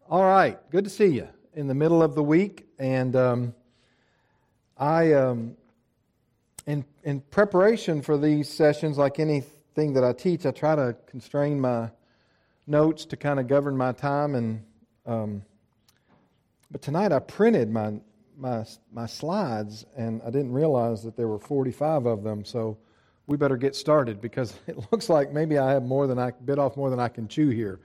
All right, good to see you in the middle of the week. And in preparation for these sessions, like anything that I teach, I try to constrain my notes to kind of govern my time. But tonight I printed my slides, and I didn't realize that there were 45 of them. So we better get started because it looks like maybe I have bit off more than I can chew here.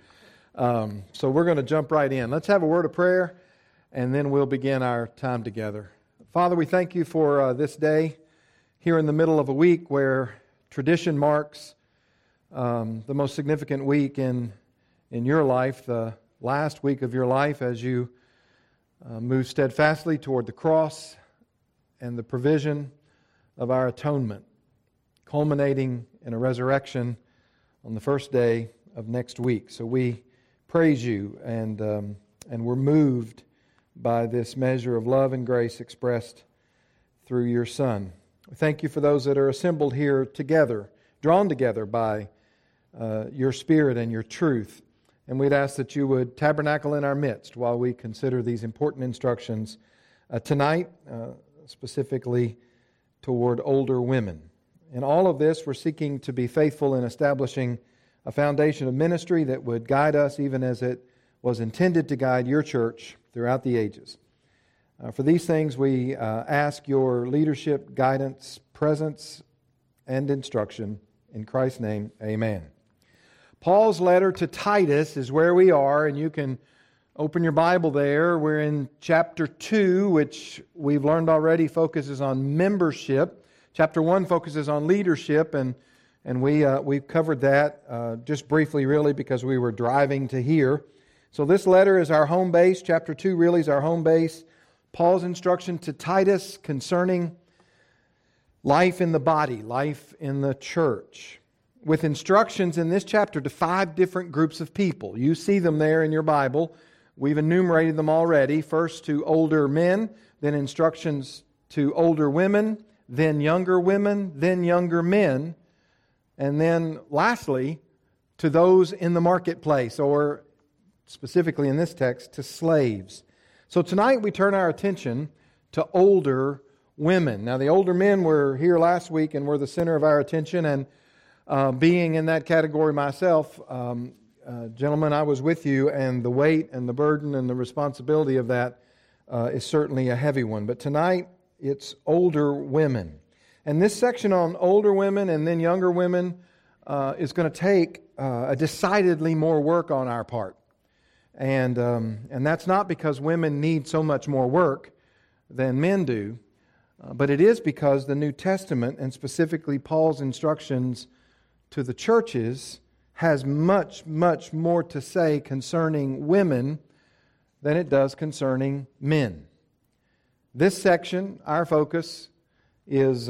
So we're going to jump right in. Let's have a word of prayer, and then we'll begin our time together. Father, we thank you for this day here in the middle of a week where tradition marks the most significant week in your life, the last week of your life as you move steadfastly toward the cross and the provision of our atonement, culminating in a resurrection on the first day of next week. So we praise you, and we're moved by this measure of love and grace expressed through your Son. Thank you for those that are assembled here together, drawn together by your Spirit and your truth. And we'd ask that you would tabernacle in our midst while we consider these important instructions tonight, specifically toward older women. In all of this, we're seeking to be faithful in establishing a foundation of ministry that would guide us even as it was intended to guide your church throughout the ages. For these things, we ask your leadership, guidance, presence, and instruction. In Christ's name, amen. Paul's letter to Titus is where we are, and you can open your Bible there. We're in chapter 2, which we've learned already focuses on membership. Chapter 1 focuses on leadership, and we've covered that just briefly, really, because we were driving to here. So this letter is our home base. Chapter 2 really is our home base. Paul's instruction to Titus concerning life in the body, life in the church, with instructions in this chapter to 5 different groups of people. You see them there in your Bible. We've enumerated them already. First to older men, then instructions to older women, then younger women, then younger men, and then lastly to those in the marketplace, or specifically in this text, to slaves. So tonight we turn our attention to older women. Now the older men were here last week and were the center of our attention, and being in that category myself, gentlemen, I was with you, and the weight and the burden and the responsibility of that is certainly a heavy one. But tonight it's older women. And this section on older women and then younger women is going to take a decidedly more work on our part. And that's not because women need so much more work than men do, but it is because the New Testament, and specifically Paul's instructions to the churches, has much, much more to say concerning women than it does concerning men. This section, our focus, is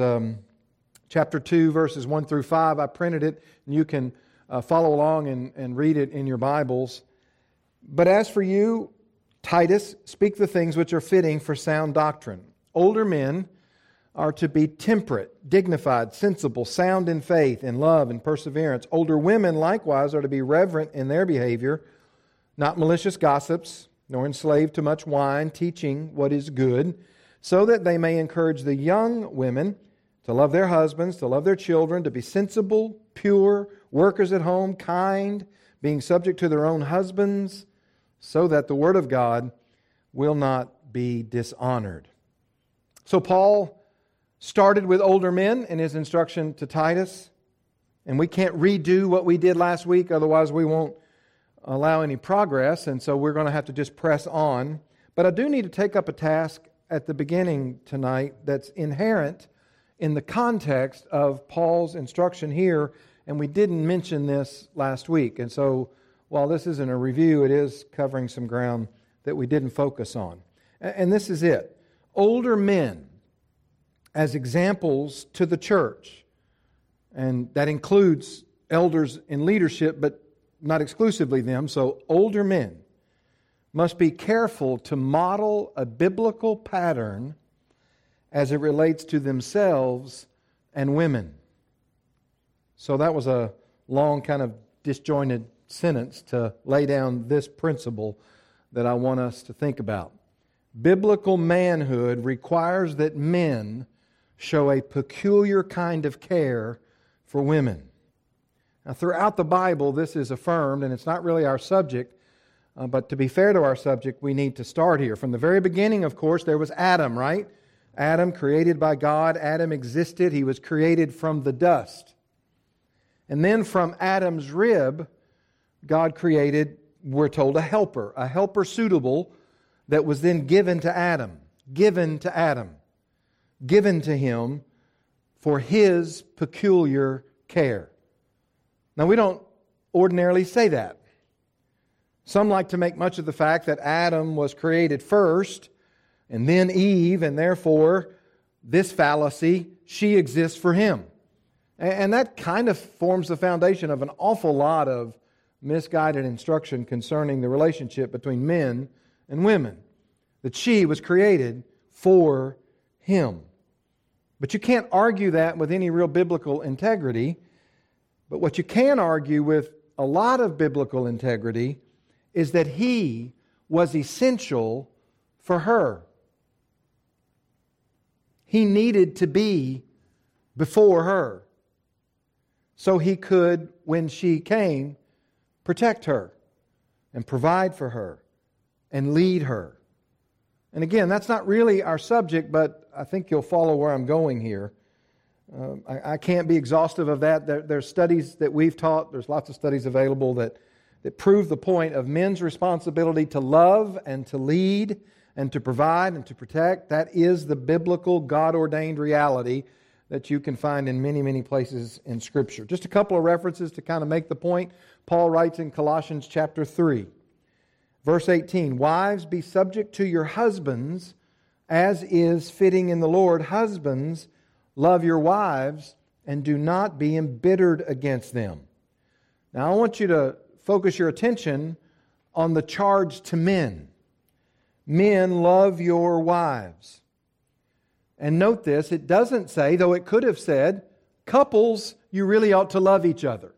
chapter 2, verses 1 through 5. I printed it, and you can follow along and read it in your Bibles. But as for you, Titus, speak the things which are fitting for sound doctrine. Older men are to be temperate, dignified, sensible, sound in faith, in love, and perseverance. Older women likewise are to be reverent in their behavior, not malicious gossips, nor enslaved to much wine, teaching what is good, so that they may encourage the young women to love their husbands, to love their children, to be sensible, pure, workers at home, kind, being subject to their own husbands, so that the Word of God will not be dishonored. So Paul started with older men in his instruction to Titus, and we can't redo what we did last week, otherwise we won't allow any progress, and so we're going to have to just press on. But I do need to take up a task at the beginning tonight that's inherent in the context of Paul's instruction here, and we didn't mention this last week. And so while this isn't a review, it is covering some ground that we didn't focus on. And this is it. Older men as examples to the church, and that includes elders in leadership, but not exclusively them. So older men must be careful to model a biblical pattern as it relates to themselves and women. So that was a long kind of disjointed sentence to lay down this principle that I want us to think about. Biblical manhood requires that men show a peculiar kind of care for women. Now, throughout the Bible, this is affirmed, and it's not really our subject, but to be fair to our subject, we need to start here. From the very beginning, of course, there was Adam, right? Adam, created by God. Adam existed. He was created from the dust. And then from Adam's rib, God created, we're told, a helper suitable that was then given to Adam, given to him for his peculiar care. Now, we don't ordinarily say that. Some like to make much of the fact that Adam was created first, and then Eve, and therefore, this fallacy, she exists for him. And that kind of forms the foundation of an awful lot of misguided instruction concerning the relationship between men and women. That she was created for him. But you can't argue that with any real biblical integrity. But what you can argue with a lot of biblical integrity is that he was essential for her. He needed to be before her so he could, when she came, protect her and provide for her and lead her. And again, that's not really our subject, but I think you'll follow where I'm going here. I can't be exhaustive of that. There's studies that we've taught. There's lots of studies available that prove the point of men's responsibility to love and to lead and to provide and to protect. That is the biblical, God-ordained reality that you can find in many, many places in Scripture. Just a couple of references to kind of make the point. Paul writes in Colossians chapter 3, verse 18, "Wives, be subject to your husbands, as is fitting in the Lord. Husbands, love your wives, and do not be embittered against them." Now, I want you to focus your attention on the charge to men. Men, love your wives. And note this, it doesn't say, though it could have said, couples, you really ought to love each other.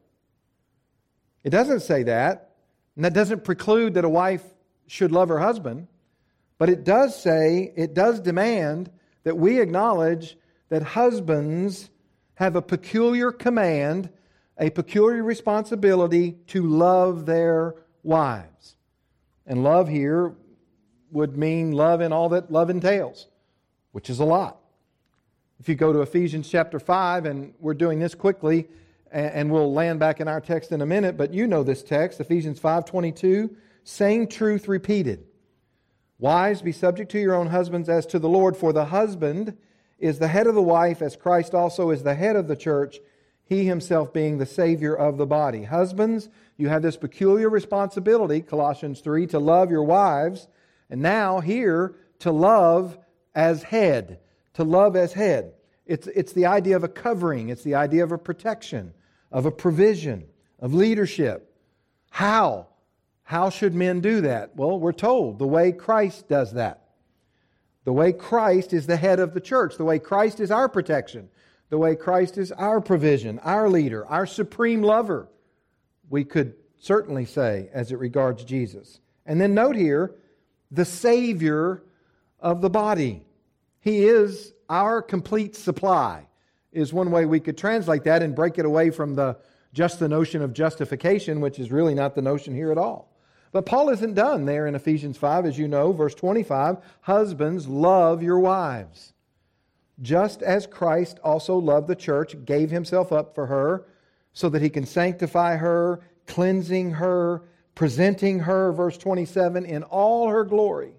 It doesn't say that, and that doesn't preclude that a wife should love her husband, but it does say, it does demand that we acknowledge that husbands have a peculiar command, a peculiar responsibility to love their wives. And love here would mean love in all that love entails, which is a lot. If you go to Ephesians chapter 5, and we're doing this quickly, and we'll land back in our text in a minute, but you know this text, Ephesians 5:22, same truth repeated. "Wives, be subject to your own husbands as to the Lord, for the husband is the head of the wife, as Christ also is the head of the church, he himself being the Savior of the body." Husbands, you have this peculiar responsibility, Colossians 3, to love your wives, and now here, to love as head. To love as head. It's the idea of a covering. It's the idea of a protection, of a provision, of leadership. How? How should men do that? Well, we're told the way Christ does that. The way Christ is the head of the church. The way Christ is our protection. The way Christ is our provision, our leader, our supreme lover. We could certainly say as it regards Jesus. And then note here, the Savior of the body. He is our complete supply, is one way we could translate that and break it away from the notion of justification, which is really not the notion here at all. But Paul isn't done there in Ephesians 5, as you know, verse 25, "Husbands, love your wives, just as Christ also loved the church, gave himself up for her, so that he can sanctify her, cleansing her, presenting her," verse 27, "in all her glory."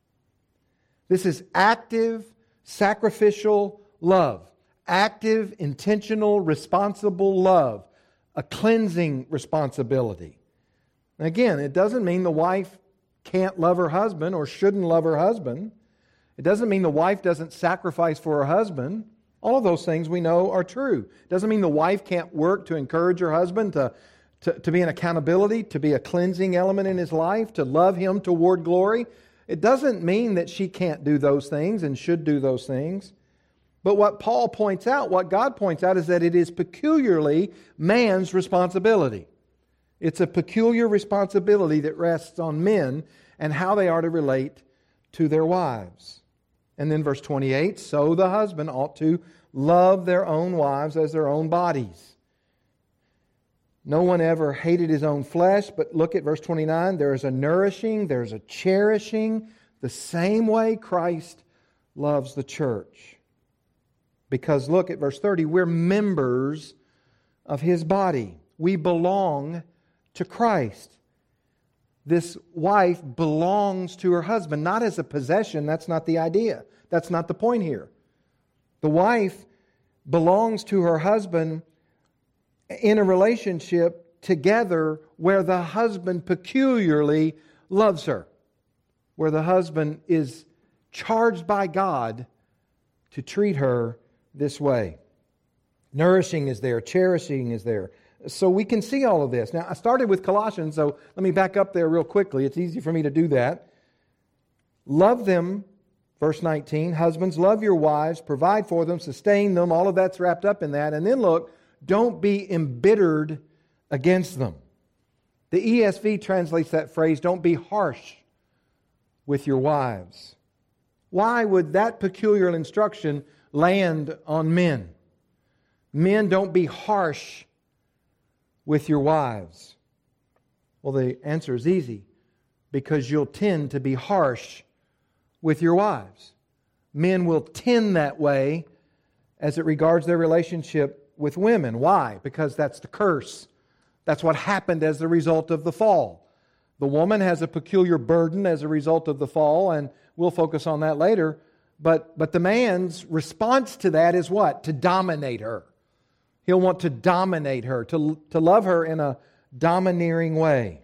This is active, sacrificial love. Active, intentional, responsible love. A cleansing responsibility. Again, it doesn't mean the wife can't love her husband or shouldn't love her husband. It doesn't mean the wife doesn't sacrifice for her husband. All of those things we know are true. It doesn't mean the wife can't work to encourage her husband to be an accountability, to be a cleansing element in his life, to love him toward glory. It doesn't mean that she can't do those things and should do those things. But what Paul points out, what God points out, is that it is peculiarly man's responsibility. It's a peculiar responsibility that rests on men, and how they are to relate to their wives. And then verse 28, so the husband ought to love their own wives as their own bodies. No one ever hated his own flesh, but look at verse 29. There is a nourishing, there's a cherishing, the same way Christ loves the church. Because look at verse 30, we're members of His body. We belong to Christ. This wife belongs to her husband, not as a possession. That's not the idea. That's not the point here. The wife belongs to her husband in a relationship together where the husband peculiarly loves her, where the husband is charged by God to treat her this way. Nourishing is there, cherishing is there. So we can see all of this. Now, I started with Colossians, so let me back up there real quickly. It's easy for me to do that. Love them, verse 19. Husbands, love your wives, provide for them, sustain them. All of that's wrapped up in that. And then look, don't be embittered against them. The ESV translates that phrase, don't be harsh with your wives. Why would that peculiar instruction land on men? Men, don't be harsh with your wives. Well, the answer is easy. Because you'll tend to be harsh with your wives. Men will tend that way as it regards their relationship with women. Why? Because that's the curse. That's what happened as the result of the fall. The woman has a peculiar burden as a result of the fall, and we'll focus on that later. But the man's response to that is what? To dominate her. He'll want to dominate her, to love her in a domineering way.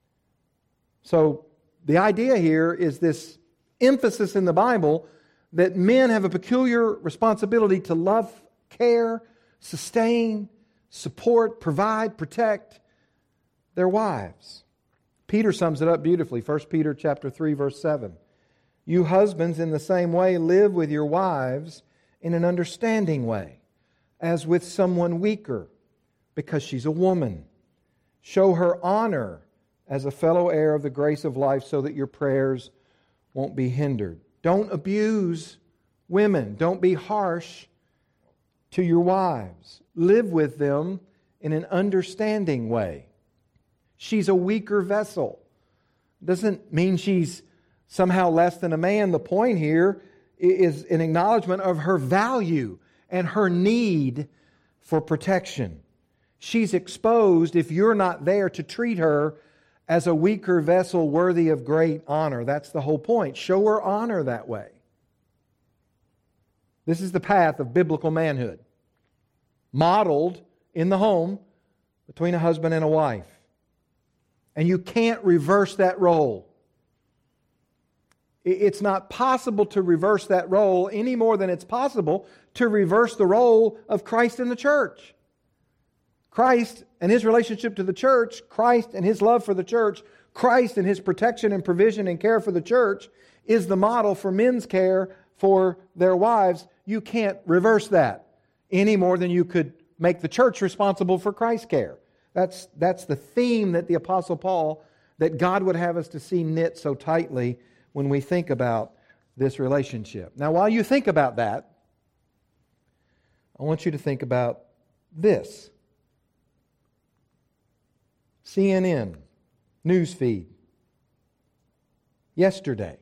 So the idea here is this emphasis in the Bible that men have a peculiar responsibility to love, care, sustain, support, provide, protect their wives. Peter sums it up beautifully. 1 Peter chapter 3, verse 7. You husbands, in the same way, live with your wives in an understanding way, as with someone weaker, because she's a woman. Show her honor as a fellow heir of the grace of life so that your prayers won't be hindered. Don't abuse women. Don't be harsh to your wives. Live with them in an understanding way. She's a weaker vessel. Doesn't mean she's somehow less than a man. The point here is an acknowledgement of her value and her need for protection. She's exposed if you're not there to treat her as a weaker vessel worthy of great honor. That's the whole point. Show her honor that way. This is the path of biblical manhood, modeled in the home between a husband and a wife. And you can't reverse that role. It's not possible to reverse that role any more than it's possible to reverse the role of Christ in the church. Christ and His relationship to the church, Christ and His love for the church, Christ and His protection and provision and care for the church is the model for men's care for their wives. You can't reverse that any more than you could make the church responsible for Christ's care. That's the theme that the Apostle Paul, that God would have us to see knit so tightly when we think about this relationship. Now, while you think about that, I want you to think about this. CNN, newsfeed, yesterday.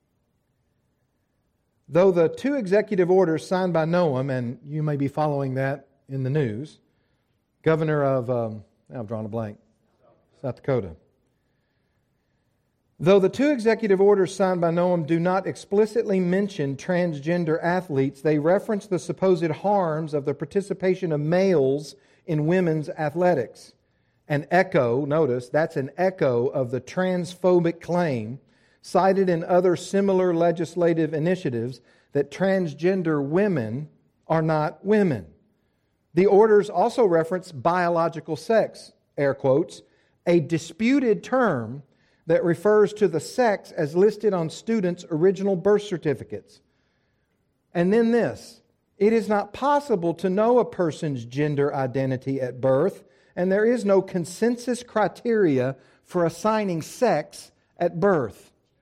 Though the two executive orders signed by Noam, and you may be following that in the news, governor of, I've drawn a blank, South Dakota. Though the two executive orders signed by Noam do not explicitly mention transgender athletes, they reference the supposed harms of the participation of males in women's athletics. An echo, notice, that's an echo of the transphobic claim cited in other similar legislative initiatives that transgender women are not women. The orders also reference biological sex, air quotes, a disputed term that refers to the sex as listed on students' original birth certificates. And then this, it is not possible to know a person's gender identity at birth, and there is no consensus criteria for assigning sex at birth.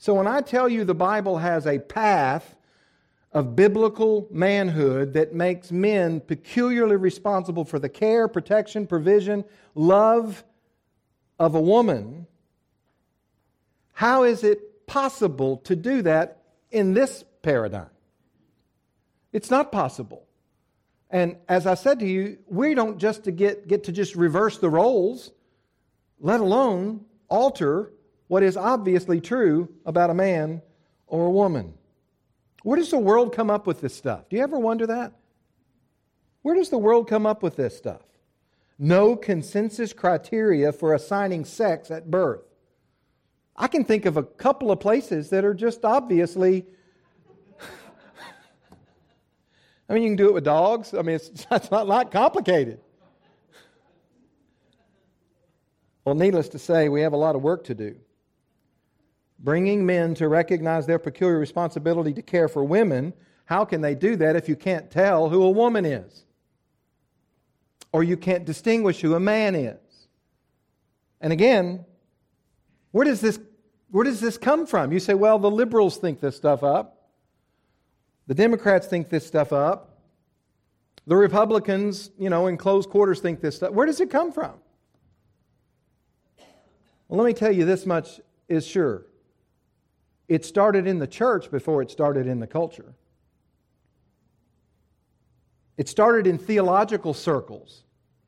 So when I tell you the Bible has a path of biblical manhood that makes men peculiarly responsible for the care, protection, provision, love of a woman, how is it possible to do that in this paradigm? It's not possible. And as I said to you, we don't just get to just reverse the roles, let alone alter what is obviously true about a man or a woman. Where does the world come up with this stuff? Do you ever wonder that? Where does the world come up with this stuff? No consensus criteria for assigning sex at birth. I can think of a couple of places that are just obviously... I mean, you can do it with dogs. I mean, it's not complicated. Well, needless to say, we have a lot of work to do. Bringing men to recognize their peculiar responsibility to care for women, how can they do that if you can't tell who a woman is? Or you can't distinguish who a man is? And again, where does this come from? You say, well, the liberals think this stuff up. The Democrats think this stuff up. The Republicans, in closed quarters think this stuff. Where does it come from? Well, let me tell you, this much is sure. It started in the church before it started in the culture. It started in theological circles.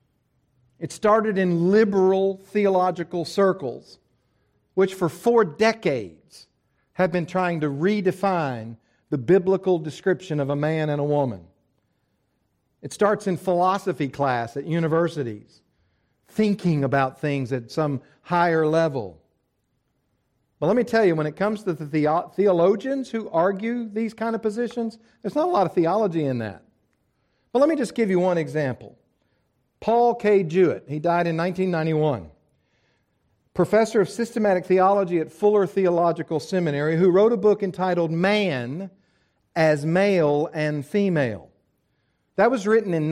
It started in liberal theological circles, which for 4 decades have been trying to redefine the biblical description of a man and a woman. It starts in philosophy class at universities, thinking about things at some higher level. But let me tell you, when it comes to the theologians who argue these kind of positions, there's not a lot of theology in that. But let me just give you one example. Paul K. Jewett, he died in 1991. Professor of systematic theology at Fuller Theological Seminary, who wrote a book entitled Man as Male and Female. That was written in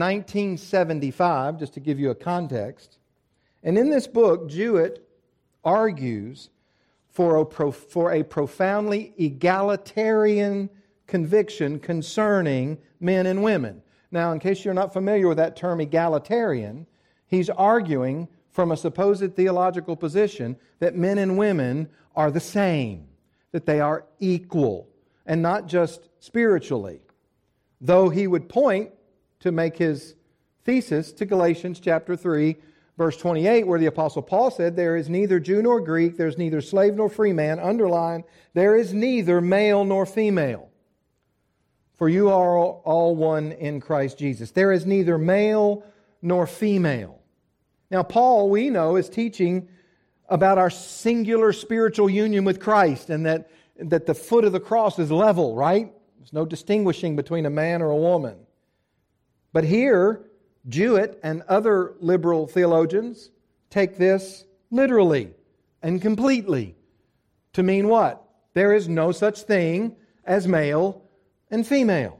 1975, just to give you a context. And in this book, Jewett argues for a profoundly egalitarian conviction concerning men and women. Now, in case you're not familiar with that term egalitarian, he's arguing from a supposed theological position that men and women are the same, that they are equal, and not just spiritually. Though he would point to make his thesis to Galatians chapter 3, verse 28, where the Apostle Paul said, there is neither Jew nor Greek, there's neither slave nor free man, underline, there is neither male nor female. For you are all one in Christ Jesus. There is neither male nor female. Now, Paul, we know, is teaching about our singular spiritual union with Christ and that the foot of the cross is level, right? There's no distinguishing between a man or a woman. But here, Jewett and other liberal theologians take this literally and completely to mean what? There is no such thing as male and female.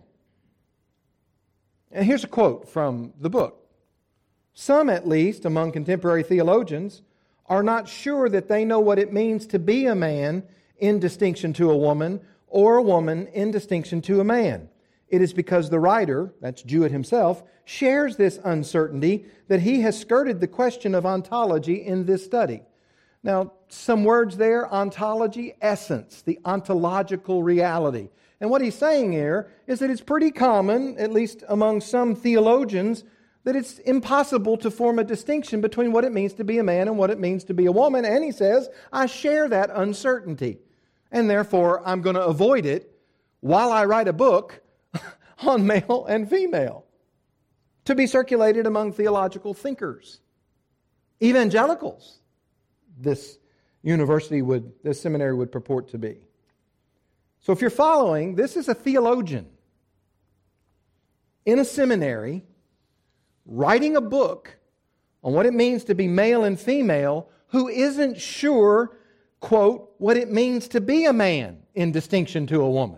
And here's a quote from the book. Some, at least, among contemporary theologians, are not sure that they know what it means to be a man in distinction to a woman, or a woman in distinction to a man. It is because the writer, that's Jewett himself, shares this uncertainty that he has skirted the question of ontology in this study. Now, some words there, ontology, essence, the ontological reality. And what he's saying here is that it's pretty common, at least among some theologians, that it's impossible to form a distinction between what it means to be a man and what it means to be a woman. And he says, I share that uncertainty. And therefore, I'm going to avoid it while I write a book on male and female to be circulated among theological thinkers. Evangelicals, this seminary would purport to be. So if you're following, this is a theologian in a seminary writing a book on what it means to be male and female who isn't sure, quote, what it means to be a man in distinction to a woman.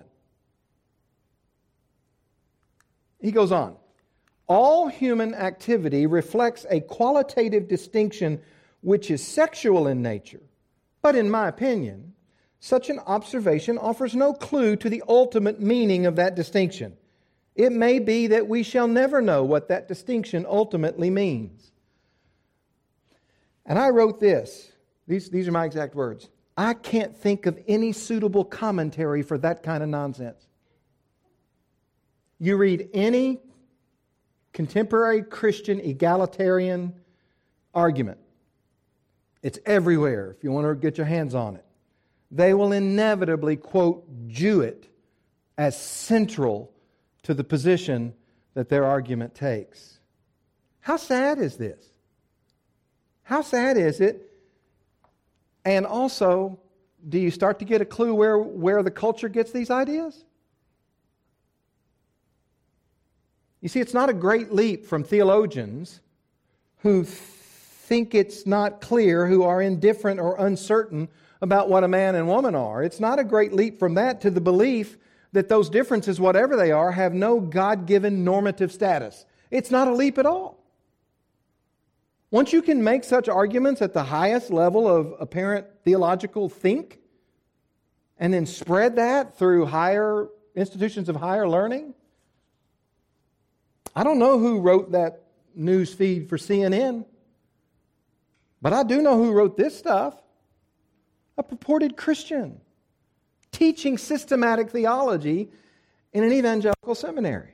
He goes on. All human activity reflects a qualitative distinction which is sexual in nature. But in my opinion, Such an observation offers no clue to the ultimate meaning of that distinction. It may be that we shall never know what that distinction ultimately means. And I wrote this. These are my exact words. I can't think of any suitable commentary for that kind of nonsense. You read any contemporary Christian egalitarian argument. It's everywhere if you want to get your hands on it. They will inevitably quote Jewett as central to the position that their argument takes. How sad is this? How sad is it? And also, do you start to get a clue where the culture gets these ideas? You see, it's not a great leap from theologians who think it's not clear, who are indifferent or uncertain about what a man and woman are. It's not a great leap from that to the belief that those differences, whatever they are, have no God-given normative status. It's not a leap at all. Once you can make such arguments at the highest level of apparent theological think, and then spread that through higher institutions of higher learning, I don't know who wrote that news feed for CNN, but I do know who wrote this stuff. A purported Christian teaching systematic theology in an evangelical seminary.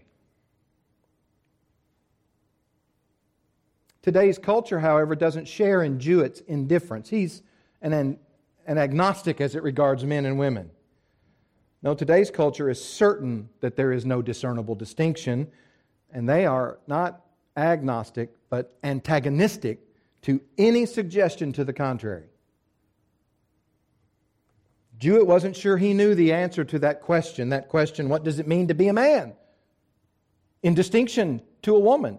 Today's culture, however, doesn't share in Jewett's indifference. He's an agnostic as it regards men and women. No, today's culture is certain that there is no discernible distinction, and they are not agnostic, but antagonistic to any suggestion to the contrary. Jewett wasn't sure he knew the answer to that question, what does it mean to be a man? In distinction to a woman.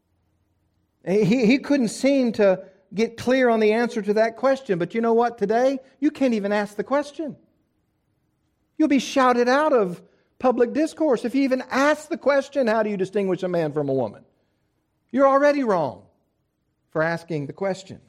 He couldn't seem to get clear on the answer to that question. But you know what? Today, you can't even ask the question. You'll be shouted out of public discourse if you even ask the question, how do you distinguish a man from a woman? You're already wrong for asking the question.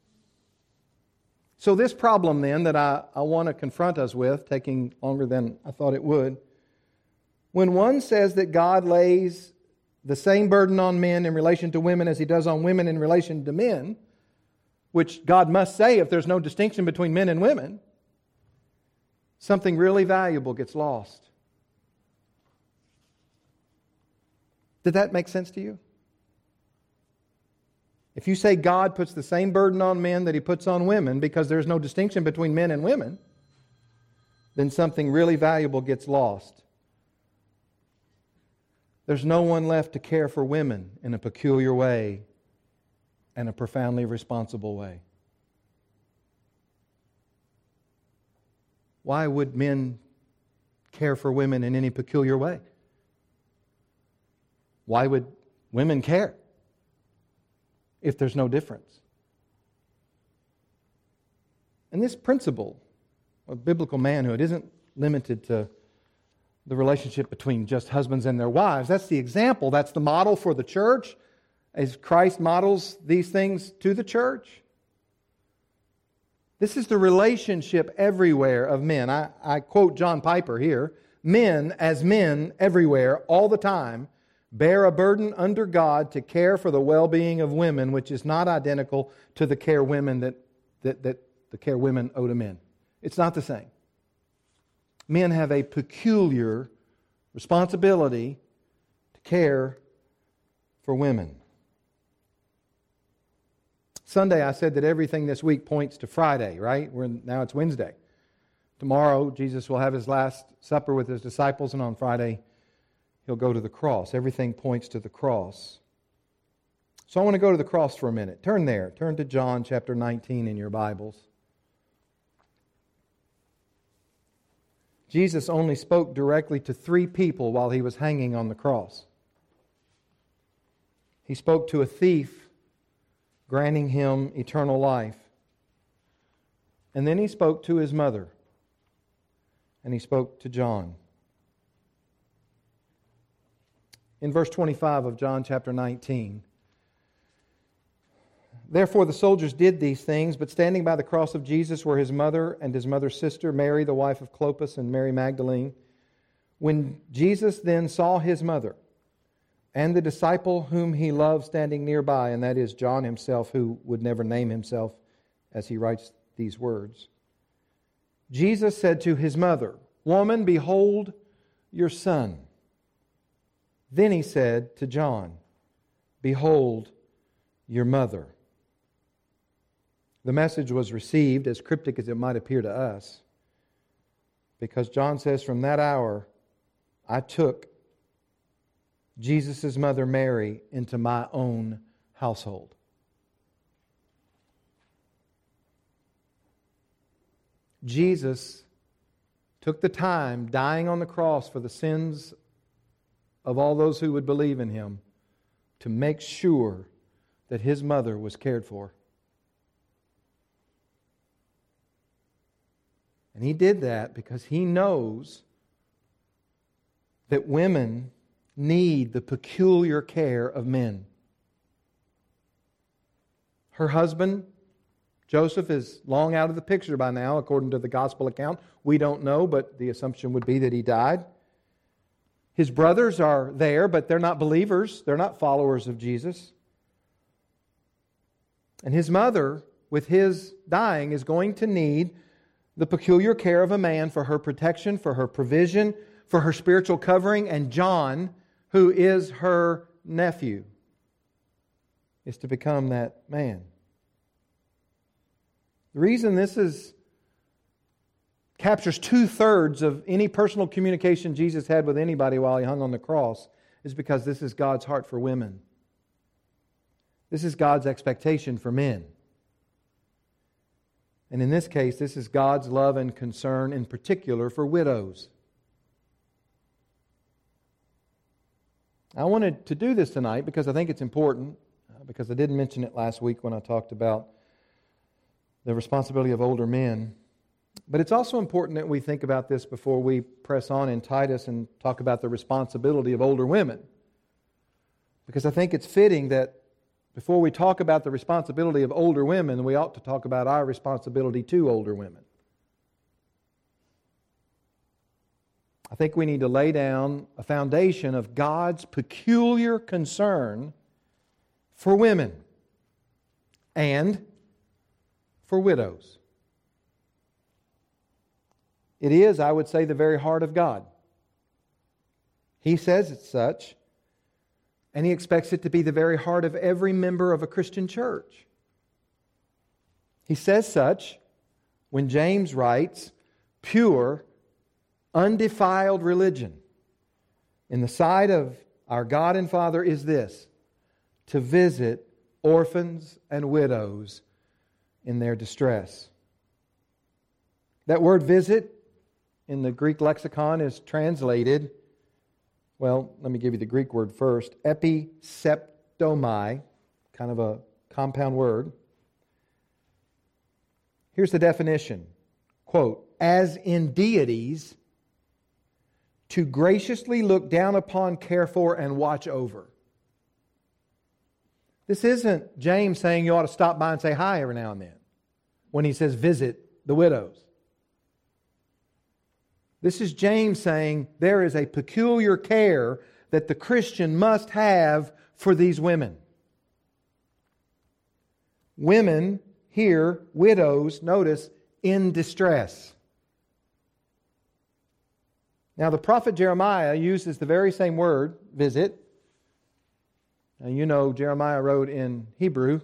So this problem then that I want to confront us with, taking longer than I thought it would, when one says that God lays the same burden on men in relation to women as He does on women in relation to men, which God must say if there's no distinction between men and women, something really valuable gets lost. Did that make sense to you? If you say God puts the same burden on men that He puts on women because there's no distinction between men and women, then something really valuable gets lost. There's no one left to care for women in a peculiar way and a profoundly responsible way. Why would men care for women in any peculiar way? Why would women care if there's no difference? And this principle of biblical manhood isn't limited to the relationship between just husbands and their wives. That's the example. That's the model for the church as Christ models these things to the church. This is the relationship everywhere of men. I quote John Piper here. Men, as men everywhere, all the time, bear a burden under God to care for the well-being of women, which is not identical to the care women that the care women owe to men. It's not the same. Men have a peculiar responsibility to care for women. Sunday, I said that everything this week points to Friday, right? Now it's Wednesday. Tomorrow, Jesus will have His last supper with His disciples, and on Friday, He'll go to the cross. Everything points to the cross. So I want to go to the cross for a minute. Turn there. Turn to John chapter 19 in your Bibles. Jesus only spoke directly to 3 people while He was hanging on the cross. He spoke to a thief, granting him eternal life. And then He spoke to his mother. And He spoke to John. In verse 25 of John chapter 19, Therefore the soldiers did these things, but standing by the cross of Jesus were his mother and his mother's sister, Mary, the wife of Clopas, and Mary Magdalene. When Jesus then saw his mother and the disciple whom he loved standing nearby, and that is John himself, who would never name himself as he writes these words, Jesus said to his mother, "Woman, behold your son." Then he said to John, "Behold your mother." The message was received, as cryptic as it might appear to us, because John says, "From that hour, I took Jesus' mother Mary into my own household." Jesus took the time, dying on the cross for the sins of all those who would believe in him, to make sure that his mother was cared for. And he did that because he knows that women need the peculiar care of men. Her husband, Joseph, is long out of the picture by now, according to the gospel account. We don't know, but the assumption would be that he died. His brothers are there, but they're not believers. They're not followers of Jesus. And his mother, with his dying, is going to need the peculiar care of a man for her protection, for her provision, for her spiritual covering. And John, who is her nephew, is to become that man. The reason this captures 2/3 of any personal communication Jesus had with anybody while he hung on the cross is because this is God's heart for women. This is God's expectation for men. And in this case, this is God's love and concern in particular for widows. I wanted to do this tonight because I think it's important, because I didn't mention it last week when I talked about the responsibility of older men. But it's also important that we think about this before we press on in Titus and talk about the responsibility of older women. Because I think it's fitting that before we talk about the responsibility of older women, we ought to talk about our responsibility to older women. I think we need to lay down a foundation of God's peculiar concern for women and for widows. It is, I would say, the very heart of God. He says it's such, and He expects it to be the very heart of every member of a Christian church. He says such when James writes, "Pure, undefiled religion in the sight of our God and Father is this, to visit orphans and widows in their distress." That word visit in the Greek lexicon is translated, well, let me give you the Greek word first, episeptomai, kind of a compound word. Here's the definition, quote, "as in deities, to graciously look down upon, care for, and watch over." This isn't James saying you ought to stop by and say hi every now and then when he says visit the widows. This is James saying there is a peculiar care that the Christian must have for these women. Women here, widows, notice, in distress. Now the prophet Jeremiah uses the very same word, visit. Now you know Jeremiah wrote in Hebrew.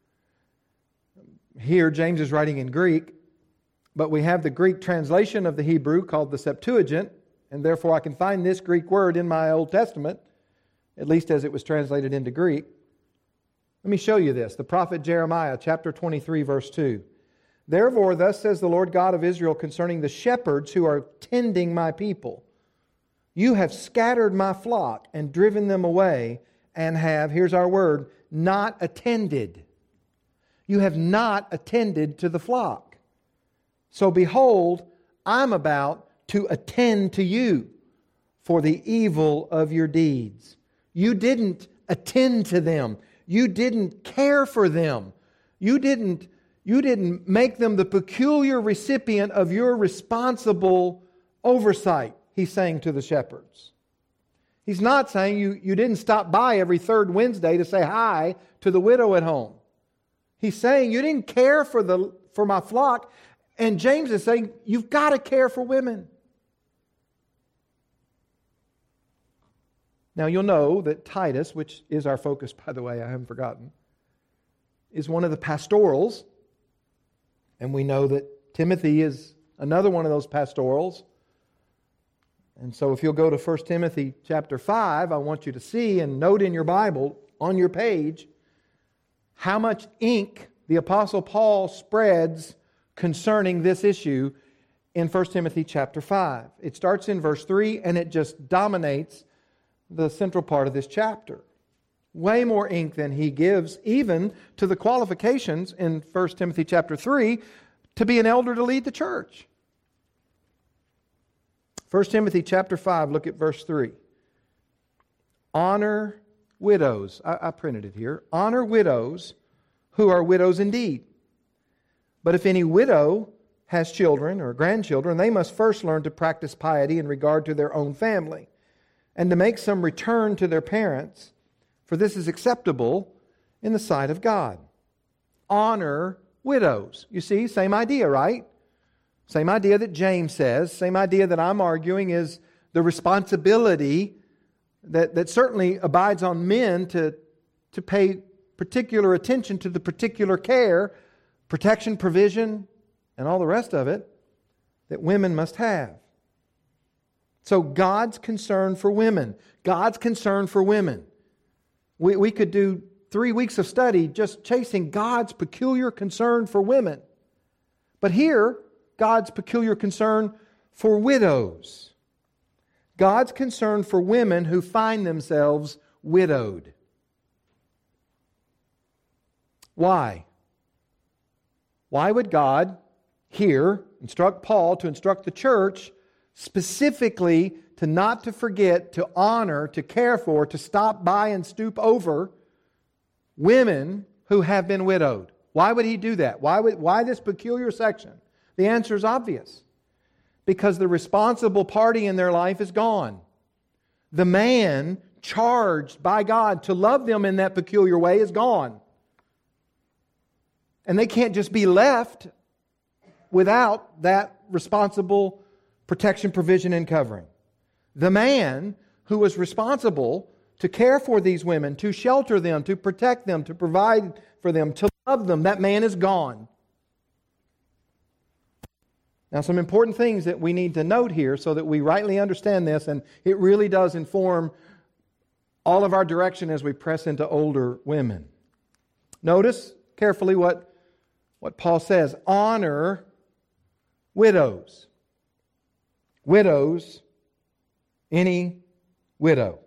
Here James is writing in Greek. But we have the Greek translation of the Hebrew called the Septuagint, and therefore I can find this Greek word in my Old Testament, at least as it was translated into Greek. Let me show you this. The prophet Jeremiah, chapter 23, verse 2. "Therefore, thus says the Lord God of Israel concerning the shepherds who are tending my people. You have scattered my flock and driven them away and have," here's our word, "not attended." You have not attended to the flock. So behold, I'm about to attend to you for the evil of your deeds. You didn't attend to them. You didn't care for them. You didn't make them the peculiar recipient of your responsible oversight, he's saying to the shepherds. He's not saying you didn't stop by every third Wednesday to say hi to the widow at home. He's saying you didn't care for my flock. And James is saying you've got to care for women. Now you'll know that Titus, which is our focus, by the way, I haven't forgotten, is one of the pastorals. And we know that Timothy is another one of those pastorals. And so if you'll go to 1 Timothy chapter 5, I want you to see and note in your Bible, on your page, how much ink the Apostle Paul spreads concerning this issue in 1 Timothy chapter 5. It starts in verse 3 and it just dominates the central part of this chapter. Way more ink than he gives even to the qualifications in 1 Timothy chapter 3 to be an elder to lead the church. 1 Timothy chapter 5, look at verse 3. Honor widows. I printed it here. Honor widows who are widows indeed. But if any widow has children or grandchildren, they must first learn to practice piety in regard to their own family, and to make some return to their parents, for this is acceptable in the sight of God. Honor widows. You see, same idea, right? Same idea that James says, same idea that I'm arguing is the responsibility that certainly abides on men to pay particular attention to the particular care, protection, provision, and all the rest of it that women must have. So God's concern for women. God's concern for women. We could do 3 weeks of study just chasing God's peculiar concern for women. But here, God's peculiar concern for widows. God's concern for women who find themselves widowed. Why? Why would God here instruct Paul to instruct the church specifically to not to forget, to honor, to care for, to stop by and stoop over women who have been widowed? Why would he do that? Why this peculiar section? The answer is obvious. Because the responsible party in their life is gone. The man charged by God to love them in that peculiar way is gone. And they can't just be left without that responsible protection, provision, and covering. The man who was responsible to care for these women, to shelter them, to protect them, to provide for them, to love them, that man is gone. Now, some important things that we need to note here so that we rightly understand this, and it really does inform all of our direction as we press into older women. Notice carefully what Paul says. Honor widows. Widows, any widow.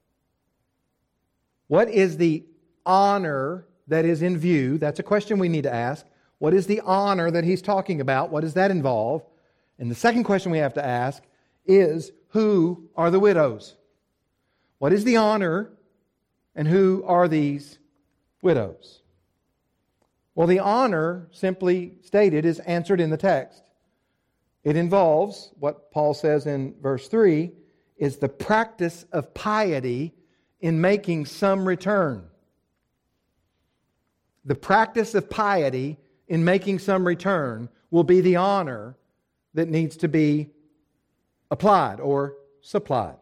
What is the honor that is in view? That's a question we need to ask. What is the honor that he's talking about? What does that involve? And the second question we have to ask is, who are the widows? What is the honor and who are these widows? Well, the honor, simply stated, is answered in the text. It involves, what Paul says in verse 3, is the practice of piety in making some return. The practice of piety in making some return will be the honor that needs to be applied or supplied.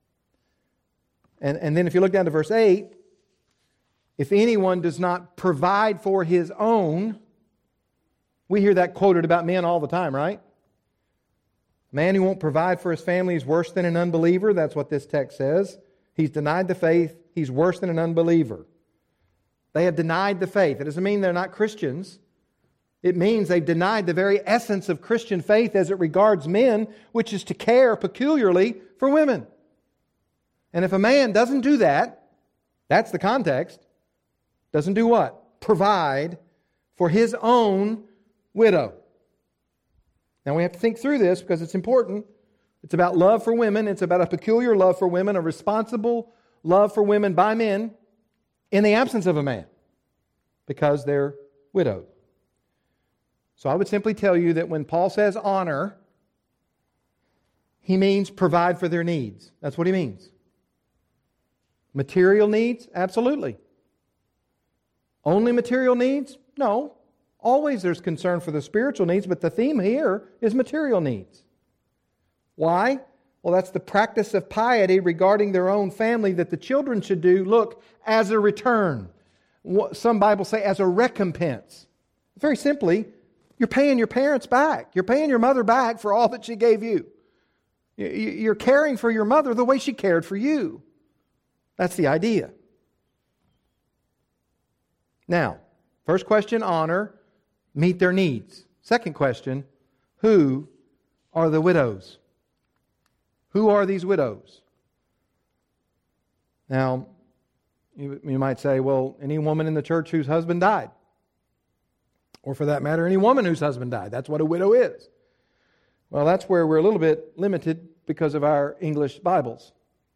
And then if you look down to verse 8, if anyone does not provide for his own, we hear that quoted about men all the time, right? A man who won't provide for his family is worse than an unbeliever. That's what this text says. He's denied the faith. He's worse than an unbeliever. They have denied the faith. It doesn't mean they're not Christians. It means they've denied the very essence of Christian faith as it regards men, which is to care peculiarly for women. And if a man doesn't do that, that's the context, doesn't do what? Provide for his own widow. Now we have to think through this because it's important. It's about love for women. It's about a peculiar love for women, a responsible love for women by men in the absence of a man because they're widowed. So I would simply tell you that when Paul says honor, he means provide for their needs. That's what he means. Material needs? Absolutely. Only material needs? No. Always there's concern for the spiritual needs, but the theme here is material needs. Why? Well, that's the practice of piety regarding their own family that the children should do, look, as a return. Some Bibles say as a recompense. Very simply, you're paying your parents back. You're paying your mother back for all that she gave you. You're caring for your mother the way she cared for you. That's the idea. Now, first question, honor, meet their needs. Second question, who are the widows? Who are these widows? Now, you might say, well, any woman in the church whose husband died. Or for that matter, any woman whose husband died. That's what a widow is. Well, that's where we're a little bit limited because of our English Bibles.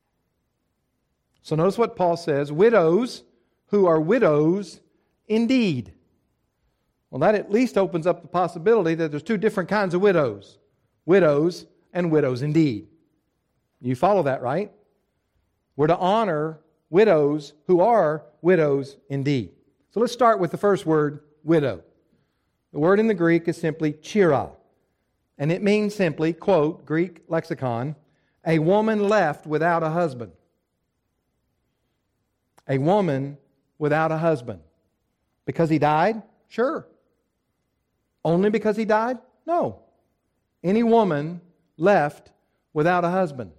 So notice what Paul says, widows who are widows indeed. Well, that at least opens up the possibility that there's two different kinds of widows. Widows and widows indeed. You follow that, right? We're to honor widows who are widows indeed. So let's start with the first word, widow. The word in the Greek is simply chira. And it means simply, quote, Greek lexicon, a woman left without a husband. A woman without a husband. Because he died? Sure. Only because he died? No. Any woman left without a husband.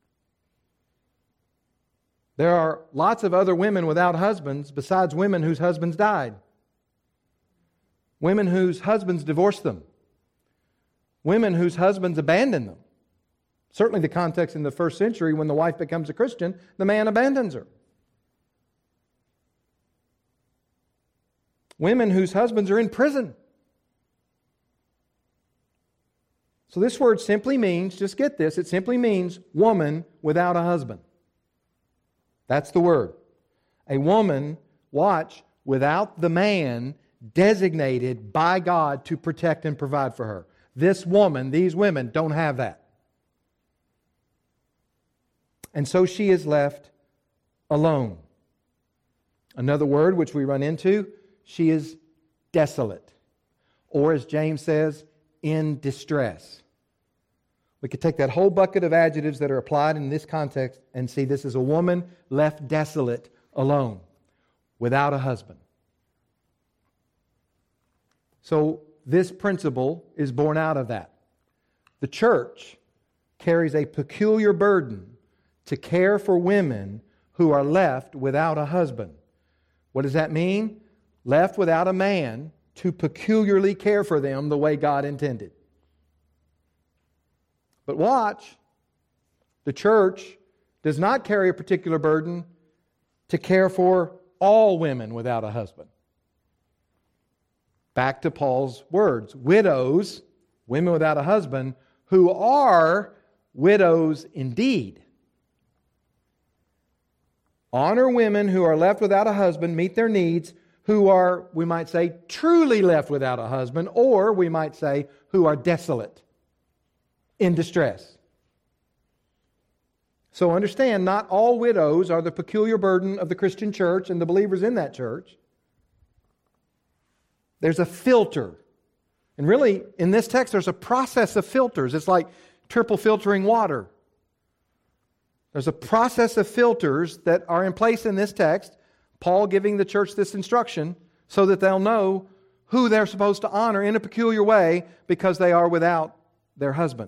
There are lots of other women without husbands besides women whose husbands died. Women whose husbands divorced them. Women whose husbands abandoned them. Certainly the context in the first century, when the wife becomes a Christian, the man abandons her. Women whose husbands are in prison. So this word simply means, just get this, it simply means woman without a husband. That's the word. A woman, watch, without the man designated by God to protect and provide for her. This woman, these women don't have that. And so she is left alone. Another word which we run into, she is desolate. Or as James says, in distress. We could take that whole bucket of adjectives that are applied in this context and see this is a woman left desolate, alone, without a husband. So this principle is born out of that. The church carries a peculiar burden to care for women who are left without a husband. What does that mean? Left without a man to peculiarly care for them the way God intended. But watch, the church does not carry a particular burden to care for all women without a husband. Back to Paul's words, widows, women without a husband, who are widows indeed. Honor women who are left without a husband, meet their needs, who are, we might say, truly left without a husband, or we might say, who are desolate, in distress. So understand, not all widows are the peculiar burden of the Christian church and the believers in that church. There's a filter. And really, in this text, there's a process of filters. It's like triple filtering water. There's a process of filters that are in place in this text, Paul giving the church this instruction so that they'll know who they're supposed to honor in a peculiar way because they are without their husband.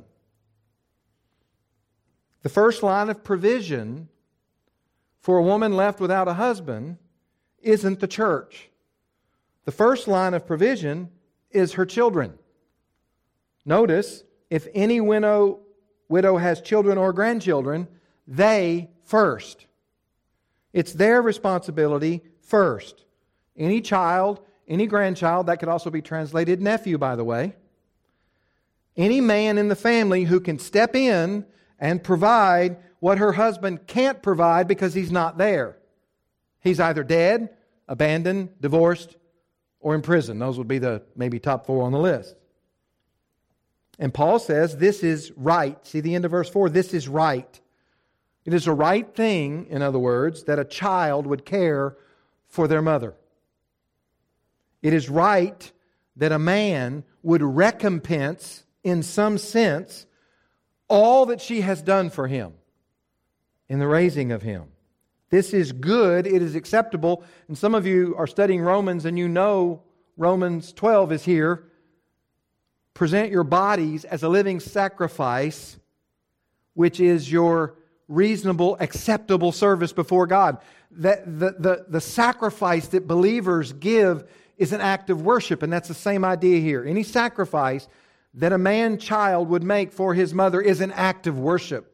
The first line of provision for a woman left without a husband isn't the church. The first line of provision is her children. Notice, if any widow has children or grandchildren, they first. It's their responsibility first. Any child, any grandchild, that could also be translated nephew, by the way. Any man in the family who can step in and provide what her husband can't provide because he's not there. He's either dead, abandoned, divorced, or in prison. Those would be the maybe top 4 on the list. And Paul says this is right. See the end of verse 4? This is right. It is a right thing, in other words, that a child would care for their mother. It is right that a man would recompense, in some sense, all that she has done for him in the raising of him. This is good. It is acceptable. And some of you are studying Romans and you know Romans 12 is here. Present your bodies as a living sacrifice, which is your reasonable, acceptable service before God. The sacrifice that believers give is an act of worship, and that's the same idea here. Any sacrifice that a man-child would make for his mother is an act of worship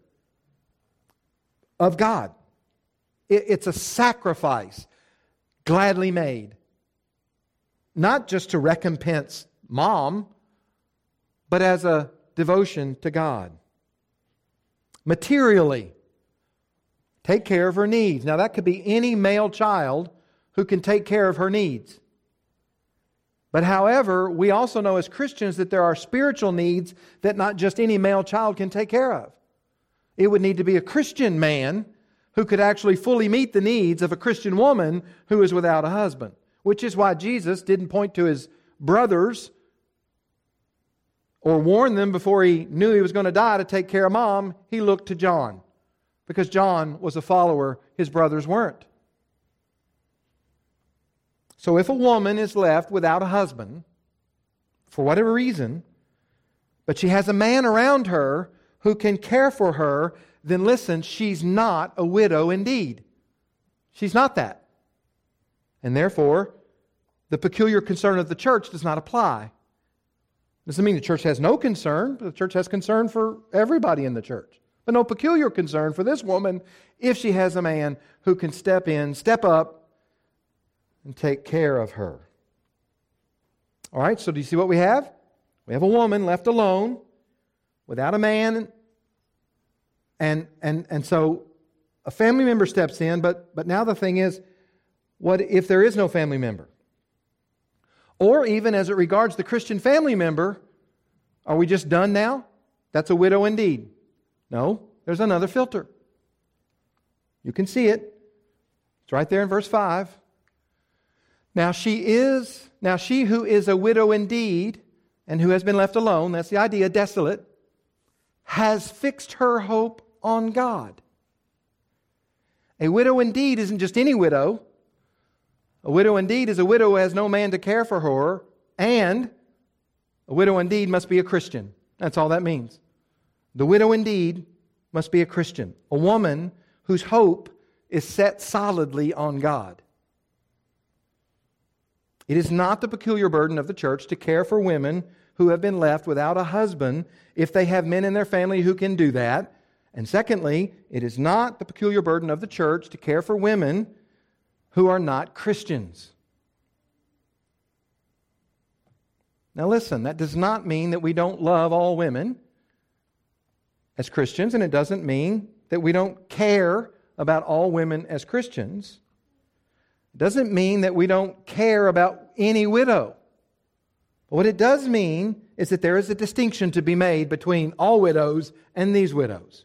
of God. It's a sacrifice gladly made. Not just to recompense mom, but as a devotion to God. Materially, take care of her needs. Now that could be any male child who can take care of her needs. But however, we also know as Christians that there are spiritual needs that not just any male child can take care of. It would need to be a Christian man who could actually fully meet the needs of a Christian woman who is without a husband. Which is why Jesus didn't point to his brothers or warn them before he knew he was going to die to take care of mom. He looked to John. Because John was a follower, his brothers weren't. So if a woman is left without a husband, for whatever reason, but she has a man around her who can care for her, then listen, she's not a widow indeed. She's not that. And therefore, the peculiar concern of the church does not apply. Doesn't mean the church has no concern, but the church has concern for everybody in the church. But no peculiar concern for this woman if she has a man who can step in, step up, and take care of her. All right, so do you see what we have? We have a woman left alone, without a man, and so a family member steps in, but now the thing is, what if there is no family member? Or even as it regards the Christian family member, are we just done now? That's a widow indeed. No, there's another filter. You can see it. It's right there in verse 5. Now she who is a widow indeed, and who has been left alone, that's the idea, desolate, has fixed her hope on God. A widow indeed isn't just any widow. A widow indeed is a widow who has no man to care for her, and a widow indeed must be a Christian. That's all that means. The widow indeed must be a Christian, a woman whose hope is set solidly on God. It is not the peculiar burden of the church to care for women who have been left without a husband if they have men in their family who can do that. And secondly, it is not the peculiar burden of the church to care for women who are not Christians. Now listen, that does not mean that we don't love all women as Christians, and it doesn't mean that we don't care about all women as Christians. It doesn't mean that we don't care about any widow. But what it does mean is that there is a distinction to be made between all widows and these widows.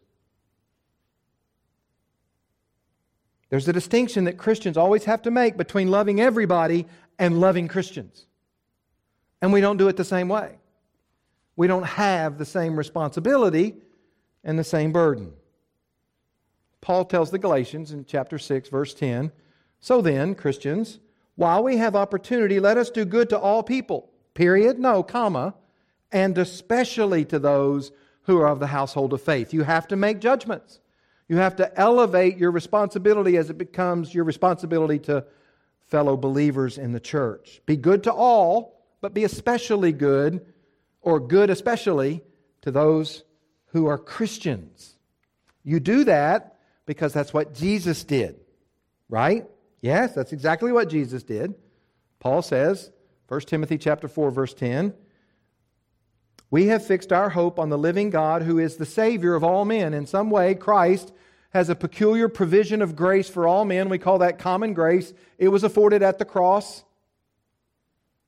There's a distinction that Christians always have to make between loving everybody and loving Christians. And we don't do it the same way. We don't have the same responsibility and the same burden. Paul tells the Galatians in chapter 6, verse 10, "So then, Christians, while we have opportunity, let us do good to all people." Period? No, comma. "And especially to those who are of the household of faith." You have to make judgments. You have to elevate your responsibility as it becomes your responsibility to fellow believers in the church. Be good to all, but be especially good, or good especially, to those who are Christians. You do that because that's what Jesus did, right? Yes, that's exactly what Jesus did. Paul says, 1 Timothy chapter 4, verse 10, "We have fixed our hope on the living God who is the Savior of all men." In some way, Christ has a peculiar provision of grace for all men. We call that common grace. It was afforded at the cross.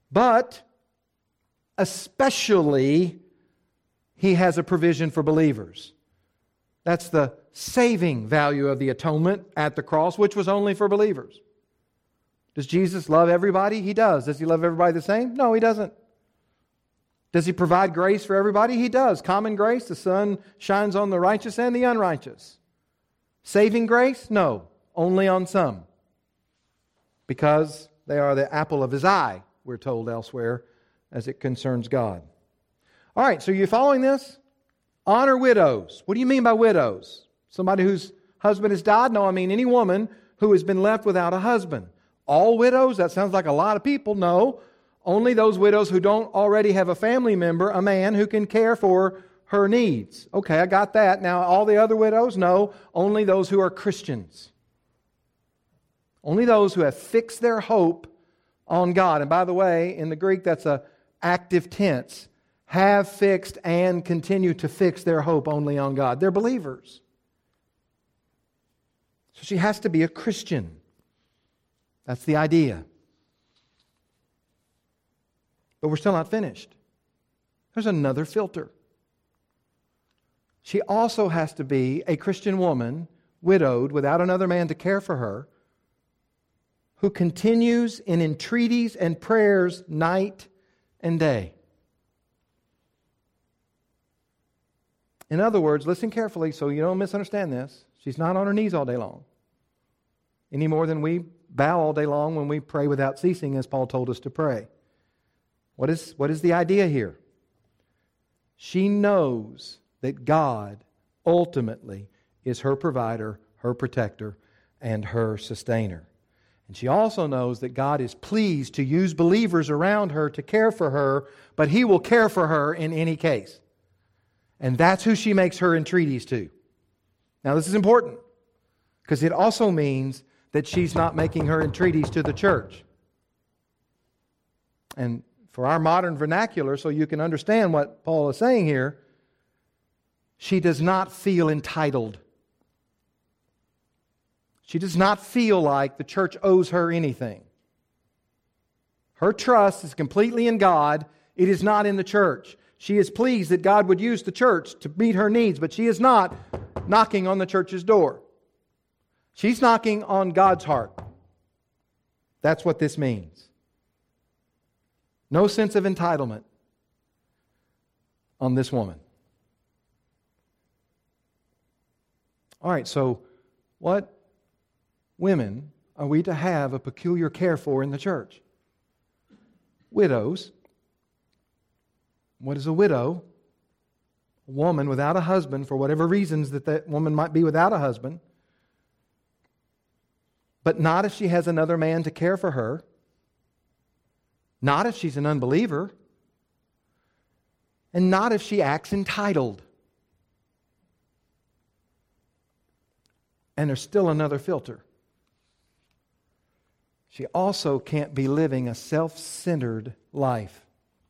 But especially, He has a provision for believers. That's the saving value of the atonement at the cross, which was only for believers. Does Jesus love everybody? He does. Does He love everybody the same? No, He doesn't. Does He provide grace for everybody? He does. Common grace, the sun shines on the righteous and the unrighteous. Saving grace? No, only on some. Because they are the apple of His eye, we're told elsewhere, as it concerns God. All right, so you're following this? Honor widows. What do you mean by widows? Somebody whose husband has died? No, I mean any woman who has been left without a husband. All widows? That sounds like a lot of people. No, only those widows who don't already have a family member, a man who can care for her needs. Okay, I got that. Now, all the other widows? No, only those who are Christians. Only those who have fixed their hope on God. And by the way, in the Greek, that's an active tense. Have fixed and continue to fix their hope only on God. They're believers. So she has to be a Christian. That's the idea. But we're still not finished. There's another filter. She also has to be a Christian woman, widowed, without another man to care for her, who continues in entreaties and prayers night and day. In other words, listen carefully so you don't misunderstand this. She's not on her knees all day long, any more than we bow all day long when we pray without ceasing, as Paul told us to pray. What is the idea here? She knows that God ultimately is her provider, her protector, and her sustainer. And she also knows that God is pleased to use believers around her to care for her, but He will care for her in any case. And that's who she makes her entreaties to. Now, this is important because it also means that she's not making her entreaties to the church. And for our modern vernacular, so you can understand what Paul is saying here, she does not feel entitled. She does not feel like the church owes her anything. Her trust is completely in God. It is not in the church. She is pleased that God would use the church to meet her needs, but she is not knocking on the church's door. She's knocking on God's heart. That's what this means. No sense of entitlement on this woman. All right, so what women are we to have a peculiar care for in the church? Widows. What is a widow? A woman without a husband, for whatever reasons that woman might be without a husband, but not if she has another man to care for her, not if she's an unbeliever, and not if she acts entitled. And there's still another filter. She also can't be living a self-centered life.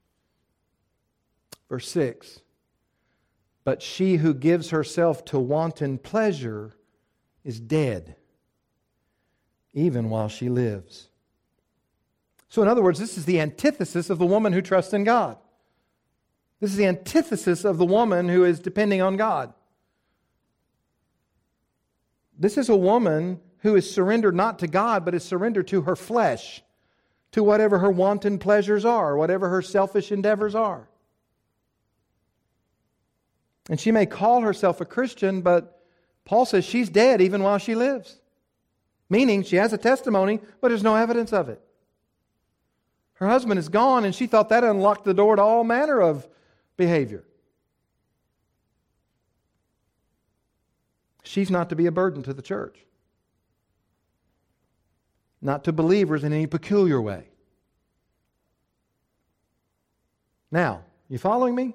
Verse 6, but she who gives herself to wanton pleasure is dead, even while she lives. So in other words, this is the antithesis of the woman who trusts in God. This is the antithesis of the woman who is depending on God. This is a woman who is surrendered not to God, but is surrendered to her flesh, to whatever her wanton pleasures are, whatever her selfish endeavors are. And she may call herself a Christian, but Paul says she's dead even while she lives. Meaning she has a testimony, but there's no evidence of it. Her husband is gone, and she thought that unlocked the door to all manner of behavior. She's not to be a burden to the church. Not to believers in any peculiar way. Now, you following me?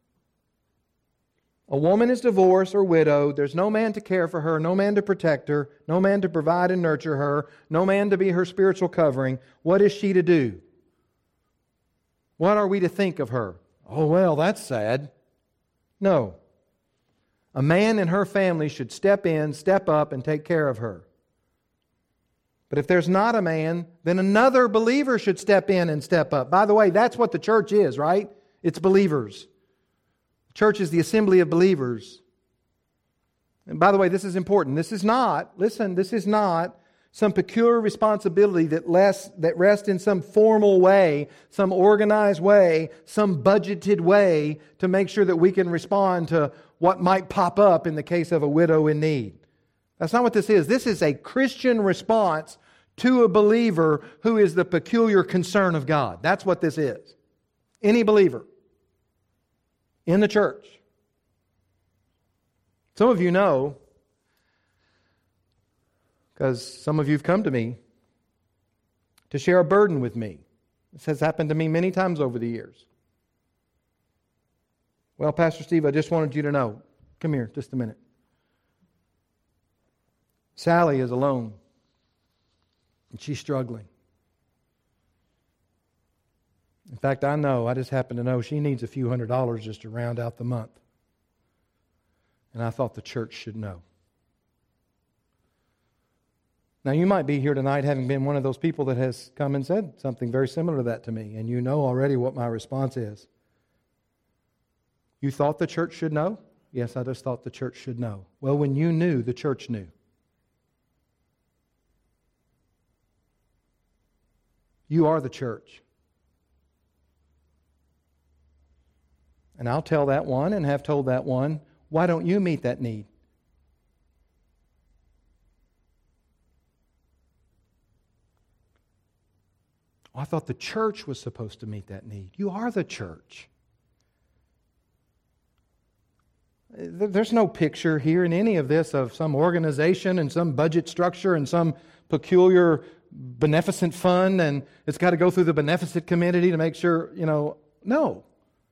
A woman is divorced or widowed. There's no man to care for her, no man to protect her, no man to provide and nurture her, no man to be her spiritual covering. What is she to do? What are we to think of her? Oh, well, that's sad. No. A man in her family should step in, step up, and take care of her. But if there's not a man, then another believer should step in and step up. By the way, that's what the church is, right? It's believers. The church is the assembly of believers. And by the way, this is important. This is not some peculiar responsibility that rests in some formal way, some organized way, some budgeted way to make sure that we can respond to what might pop up in the case of a widow in need. That's not what this is. This is a Christian response to a believer who is the peculiar concern of God. That's what this is. Any believer in the church. Some of you know, because some of you have come to me to share a burden with me. This has happened to me many times over the years. Well, Pastor Steve, I just wanted you to know. Come here, just a minute. Sally is alone, and she's struggling. In fact, I just happen to know she needs a few $100s just to round out the month. And I thought the church should know. Now, you might be here tonight having been one of those people that has come and said something very similar to that to me, and you know already what my response is. You thought the church should know? Yes, I just thought the church should know. Well, when you knew, the church knew. You are the church. And I'll tell that one and have told that one, why don't you meet that need? Oh, I thought the church was supposed to meet that need. You are the church. There's no picture here in any of this of some organization and some budget structure and some peculiar beneficent fund and it's got to go through the beneficent committee to make sure, no.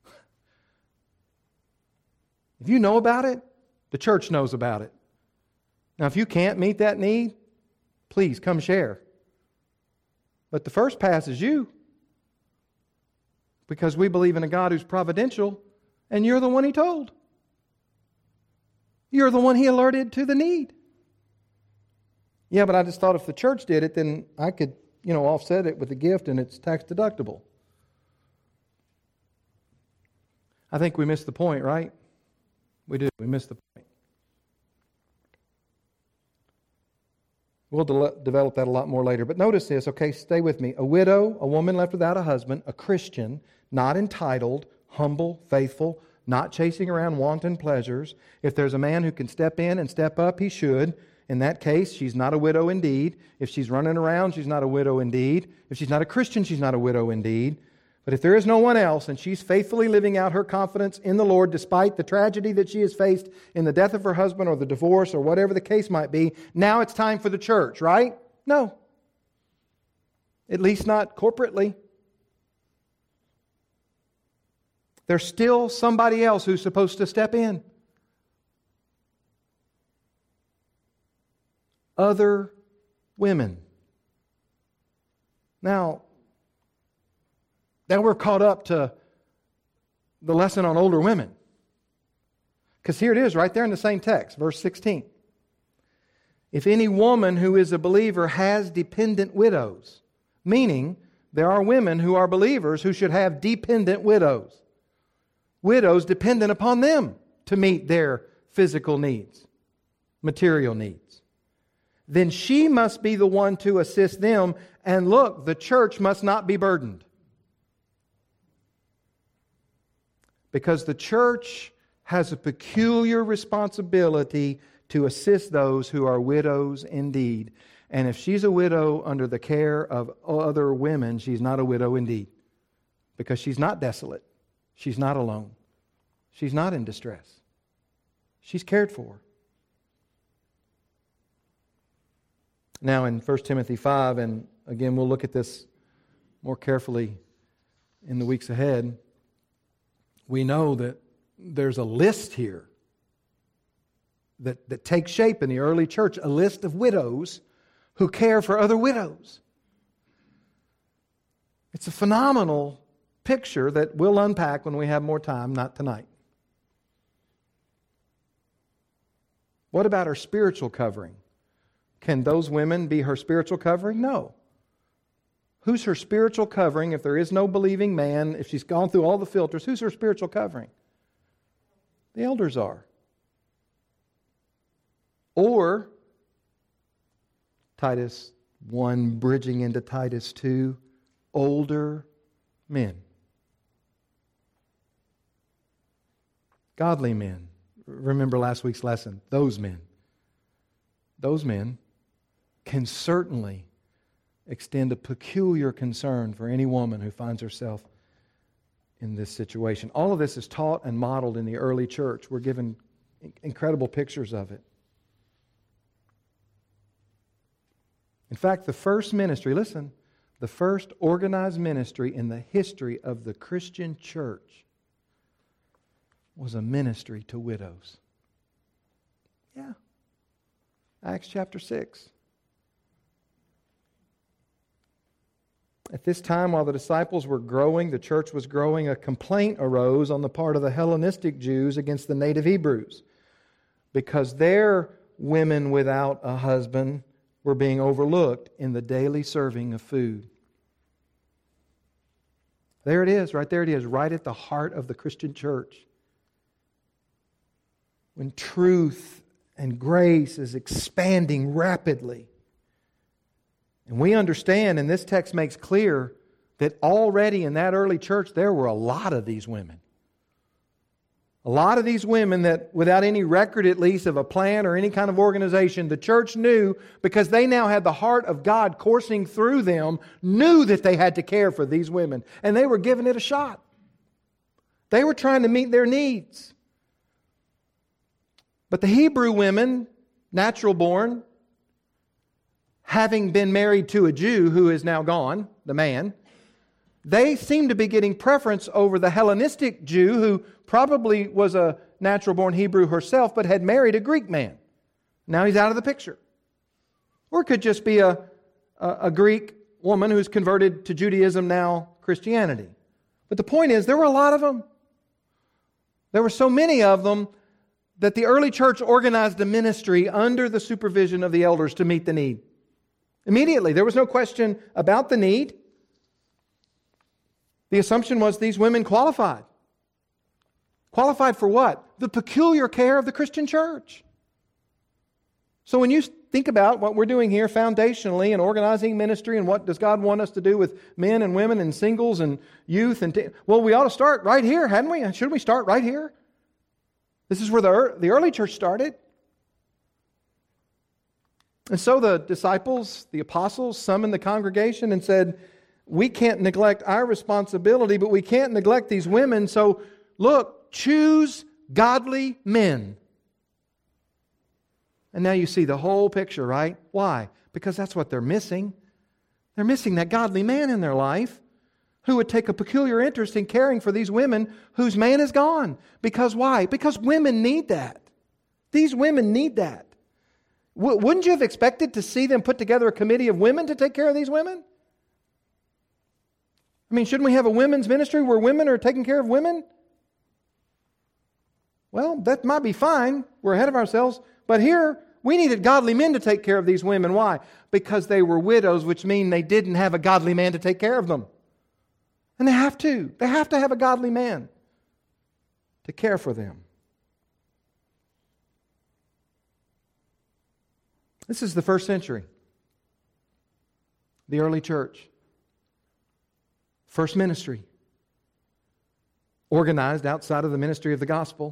If you know about it, the church knows about it. Now, if you can't meet that need, please come share. But the first pass is you. Because we believe in a God who's providential, and you're the one He told. You're the one He alerted to the need. Yeah, but I just thought if the church did it, then I could, offset it with a gift and it's tax deductible. I think we missed the point, right? We do. We missed the point. We'll develop that a lot more later. But notice this, okay? Stay with me. A widow, a woman left without a husband, a Christian, not entitled, humble, faithful, not chasing around wanton pleasures. If there's a man who can step in and step up, he should. In that case, she's not a widow indeed. If she's running around, she's not a widow indeed. If she's not a Christian, she's not a widow indeed. But if there is no one else and she's faithfully living out her confidence in the Lord despite the tragedy that she has faced in the death of her husband or the divorce or whatever the case might be, now it's time for the church, right? No. At least not corporately. There's still somebody else who's supposed to step in. Other women. Now we're caught up to the lesson on older women. Because here it is right there in the same text, verse 16. If any woman who is a believer has dependent widows, meaning there are women who are believers who should have dependent widows. Widows dependent upon them to meet their physical needs, material needs. Then she must be the one to assist them. And look, the church must not be burdened. Because the church has a peculiar responsibility to assist those who are widows indeed. And if she's a widow under the care of other women, she's not a widow indeed. Because she's not desolate. She's not alone. She's not in distress. She's cared for. Now in 1 Timothy 5, and again we'll look at this more carefully in the weeks ahead, we know that there's a list here that takes shape in the early church, a list of widows who care for other widows. It's a phenomenal picture that we'll unpack when we have more time, not tonight. What about our spiritual covering? Can those women be her spiritual covering? No. Who's her spiritual covering if there is no believing man, if she's gone through all the filters? Who's her spiritual covering? The elders are. Or, Titus 1 bridging into Titus 2, older men. Godly men. Remember last week's lesson. Those men can certainly extend a peculiar concern for any woman who finds herself in this situation. All of this is taught and modeled in the early church. We're given incredible pictures of it. In fact, the first ministry, listen, the first organized ministry in the history of the Christian church was a ministry to widows. Yeah. Acts chapter 6. At this time, while the disciples were growing, the church was growing, a complaint arose on the part of the Hellenistic Jews against the native Hebrews because their women without a husband were being overlooked in the daily serving of food. There it is, right there it is, right at the heart of the Christian church. When truth and grace is expanding rapidly. And we understand, and this text makes clear, that already in that early church there were a lot of these women. A lot of these women that, without any record at least of a plan or any kind of organization, the church knew, because they now had the heart of God coursing through them, knew that they had to care for these women. And they were giving it a shot. They were trying to meet their needs. But the Hebrew women, natural born, having been married to a Jew who is now gone, the man, they seem to be getting preference over the Hellenistic Jew who probably was a natural-born Hebrew herself but had married a Greek man. Now he's out of the picture. Or it could just be a Greek woman who's converted to Judaism, now Christianity. But the point is, there were a lot of them. There were so many of them that the early church organized a ministry under the supervision of the elders to meet the need. Immediately, there was no question about the need. The assumption was these women qualified. Qualified for what? The peculiar care of the Christian church. So when you think about what we're doing here foundationally in organizing ministry and what does God want us to do with men and women and singles and youth and well, we ought to start right here, hadn't we? Shouldn't we start right here? This is where the early church started. And so the disciples, the apostles, summoned the congregation and said, we can't neglect our responsibility, but we can't neglect these women. So look, choose godly men. And now you see the whole picture, right? Why? Because that's what they're missing. They're missing that godly man in their life who would take a peculiar interest in caring for these women whose man is gone. Because why? Because women need that. These women need that. Wouldn't you have expected to see them put together a committee of women to take care of these women? I mean, shouldn't we have a women's ministry where women are taking care of women? Well, that might be fine. We're ahead of ourselves. But here, we needed godly men to take care of these women. Why? Because they were widows, which means they didn't have a godly man to take care of them. And they have to. They have to have a godly man to care for them. This is the first century. The early church. First ministry. Organized outside of the ministry of the gospel.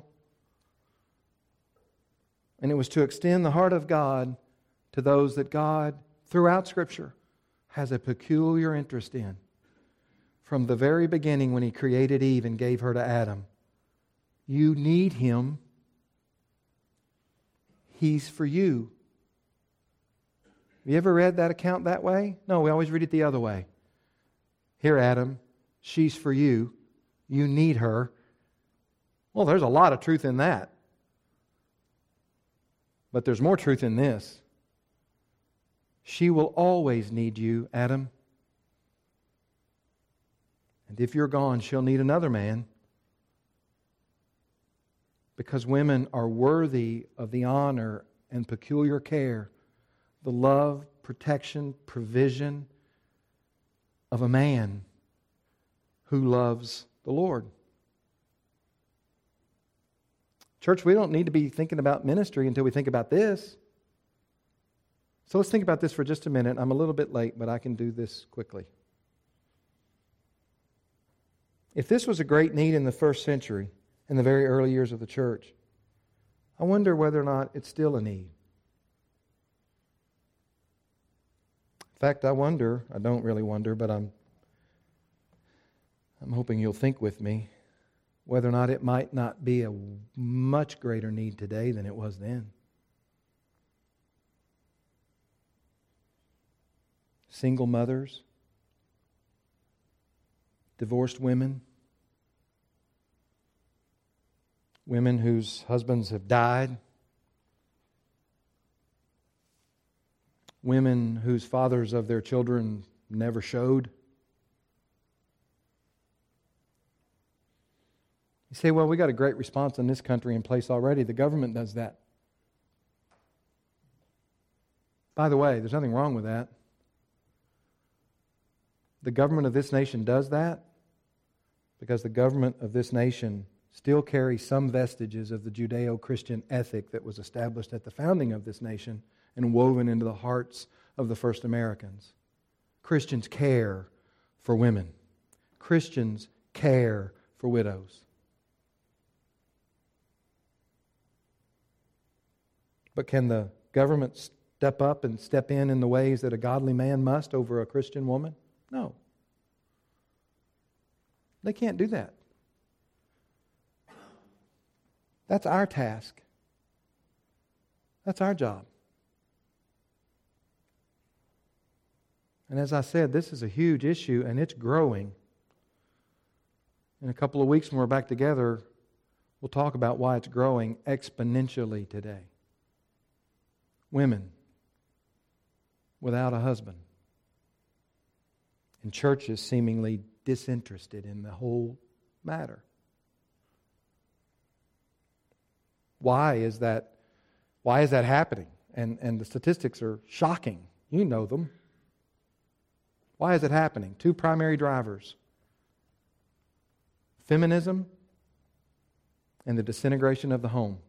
And it was to extend the heart of God to those that God, throughout Scripture, has a peculiar interest in. From the very beginning when He created Eve and gave her to Adam. You need Him. He's for you. Have you ever read that account that way? No, we always read it the other way. Here, Adam, she's for you. You need her. Well, there's a lot of truth in that. But there's more truth in this. She will always need you, Adam. And if you're gone, she'll need another man. Because women are worthy of the honor and peculiar care the love, protection, provision of a man who loves the Lord. Church, we don't need to be thinking about ministry until we think about this. So let's think about this for just a minute. I'm a little bit late, but I can do this quickly. If this was a great need in the first century, in the very early years of the church, I wonder whether or not it's still a need. In fact, I don't really wonder, but I'm hoping you'll think with me whether or not it might not be a much greater need today than it was then. Single mothers, divorced women, women whose husbands have died, women whose fathers of their children never showed. You say, well, we got a great response in this country in place already. The government does that. By the way, there's nothing wrong with that. The government of this nation does that because the government of this nation still carries some vestiges of the Judeo-Christian ethic that was established at the founding of this nation and woven into the hearts of the first Americans. Christians care for women. Christians care for widows. But can the government step up and step in the ways that a godly man must over a Christian woman? No. They can't do that. That's our task. That's our job. And as I said, this is a huge issue and it's growing. In a couple of weeks when we're back together, we'll talk about why it's growing exponentially today. Women without a husband. And churches seemingly disinterested in the whole matter. Why is that happening? And the statistics are shocking. You know them. Why is it happening? Two primary drivers. Feminism and the disintegration of the home.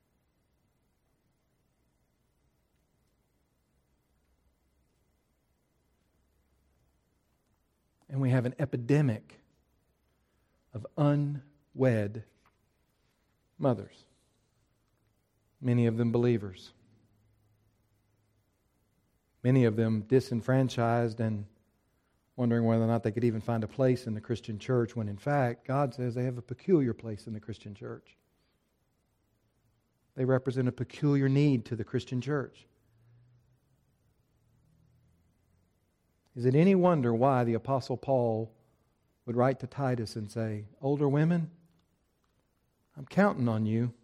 And we have an epidemic of unwed mothers. Many of them believers. Many of them disenfranchised and wondering whether or not they could even find a place in the Christian church when in fact God says they have a peculiar place in the Christian church. They represent a peculiar need to the Christian church. Is it any wonder why the Apostle Paul would write to Titus and say, older women, I'm counting on you.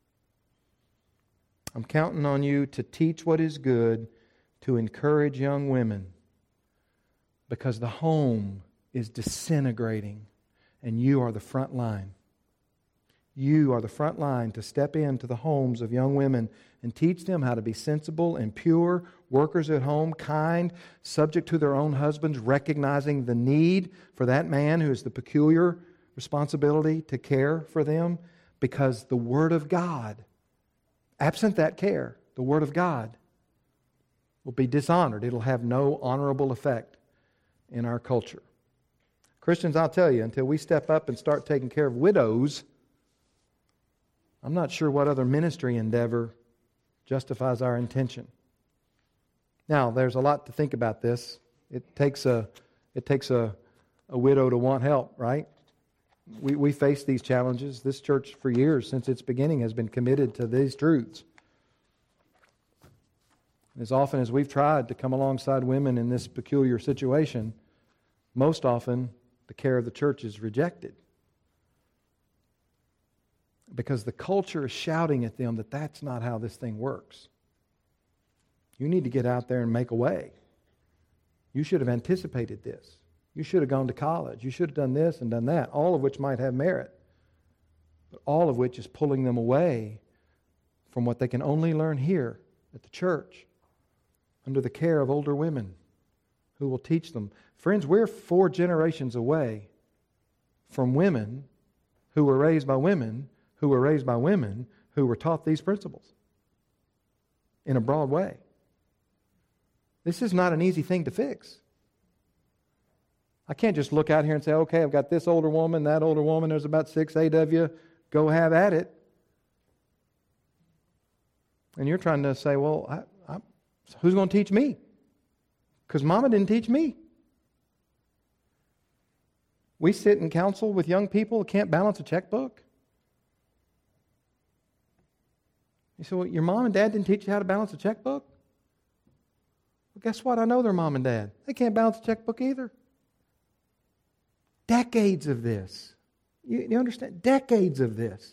I'm counting on you to teach what is good, to encourage young women, because the home is disintegrating and you are the front line. You are the front line to step into the homes of young women and teach them how to be sensible and pure, workers at home, kind, subject to their own husbands, recognizing the need for that man who has the peculiar responsibility to care for them, because the Word of God, absent that care, the Word of God will be dishonored. It'll have no honorable effect in our culture. Christians, I'll tell you, until we step up and start taking care of widows, I'm not sure what other ministry endeavor justifies our intention. Now, there's a lot to think about this. It takes a widow to want help, right? We face these challenges. This church, for years, since its beginning, has been committed to these truths. As often as we've tried to come alongside women in this peculiar situation, most often the care of the church is rejected. Because the culture is shouting at them that that's not how this thing works. You need to get out there and make a way. You should have anticipated this. You should have gone to college. You should have done this and done that, all of which might have merit, but all of which is pulling them away from what they can only learn here at the church. under the care of older women who will teach them. Friends, we're 4 generations away from women who were raised by women, who were raised by women, who were taught these principles in a broad way. This is not an easy thing to fix. I can't just look out here and say, okay, I've got this older woman, that older woman, there's about 6, 8 of you, go have at it. And you're trying to say, well, who's going to teach me? Because Mama didn't teach me. We sit in counsel with young people who can't balance a checkbook. You say, well, your mom and dad didn't teach you how to balance a checkbook? Well, guess what? I know their mom and dad. They can't balance a checkbook either. Decades of this. You understand? Decades of this.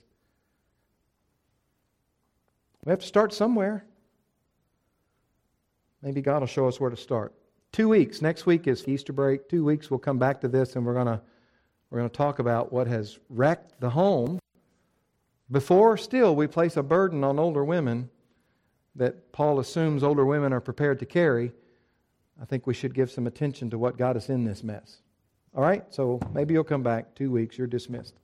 We have to start somewhere. Maybe God will show us where to start. 2 weeks. Next week is Easter break. 2 weeks we'll come back to this and we're going to talk about what has wrecked the home. Before still we place a burden on older women that Paul assumes older women are prepared to carry. I think we should give some attention to what got us in this mess. All right? So maybe you'll come back 2 weeks. You're dismissed.